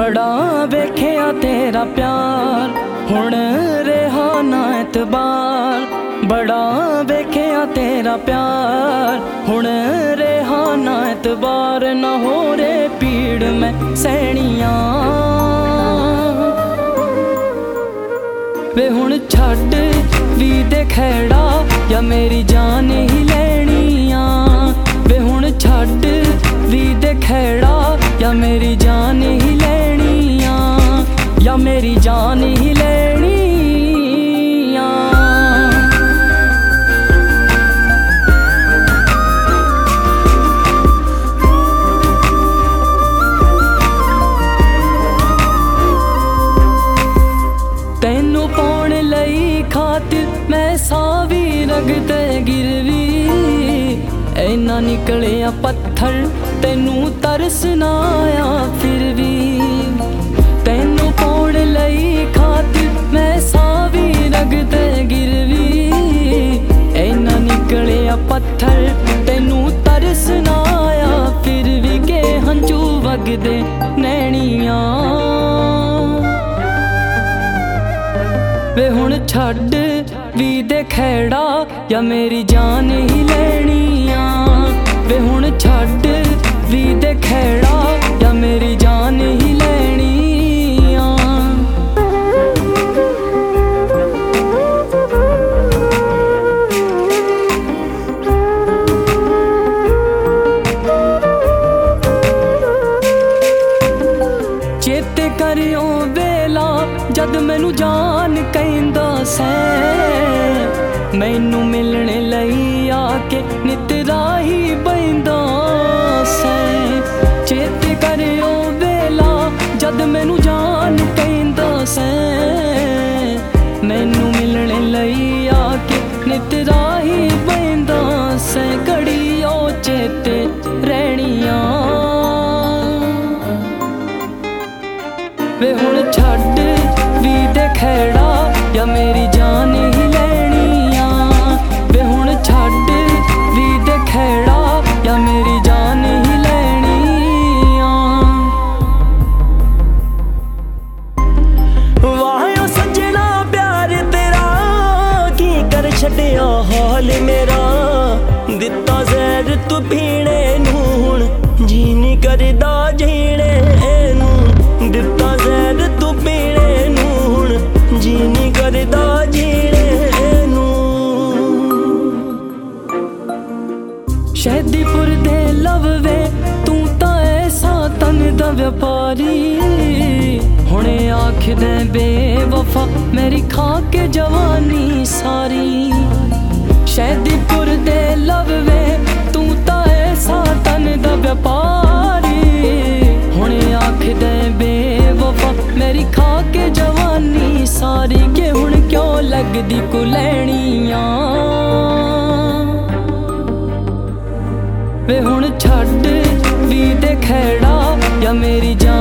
बड़ा वेख्या तेरा प्यार हुण रहा ना एतबार। बड़ा वेख्या तेरा प्यार हुण रहा ना एतबार। ना हो रे पीड़ में सैनिया वे हुण छड्ड वी दे खैड़ा या मेरी जान ही लैनिया। वे हुण छड्ड वी दे खैड़ा या मेरी जान ही लैनिया, या मेरी जान ही लैनिया। तैनू पाउण लई खातिर मैं सावी रगते गिरवी। ऐना निकलिया पत्थर तैनू तरस ना आया फिर भी। तैनू पाउण लई खातिर मैं सावी रगते गिरवी। ऐना निकलिया पत्थर तैनू तरस ना आया फिर भी। के हंझू वगदे नैनिया वे हुण छड्ड वी दे खैड़ा या मेरी जान ही लैनिया। वे हुण छड्ड वी दे खैड़ा या मेरी जान ही लैनिया। चेते करियो वेला जद मैनू जान कहंदा सै। मैनू मिलने लई आके नित राही बहिंदा सै। चेते करियो वेला जद मैनू जान कहंदा सै। मैनू मिलने लई आके नित राही बहिंदा सै। घड़ियो चेते रहनिया वे हुण छड्ड वी दे खैड़ा या मेरी जान ही लैनिया। वे हुण छड्ड वी दे खैड़ा या मेरी जान ही लैनिया। वाह सजना प्यार तेरा की कर छड्डिया हाल मेरा। दिता जहर तू पीने नू हुण जी नहीं करदा जीने नू। दिता जहर तू पीने नू हुण जी नहीं करदा जीने नू। शहदीपुर दे लववे तू तां ऐसा तन दा व्यापारी। हुणे आखदे बेवफा मेरी खा के जवानी सारी। शहदीपुर दे लववे तू तां ऐसा तन दा व्यापारी। हुणे आखदे बेवफा मेरी खा के जवानी सारी। के हुण क्यों लगदी कुलैनिया वे हुण छड्ड वी दे खैड़ा या मेरी जान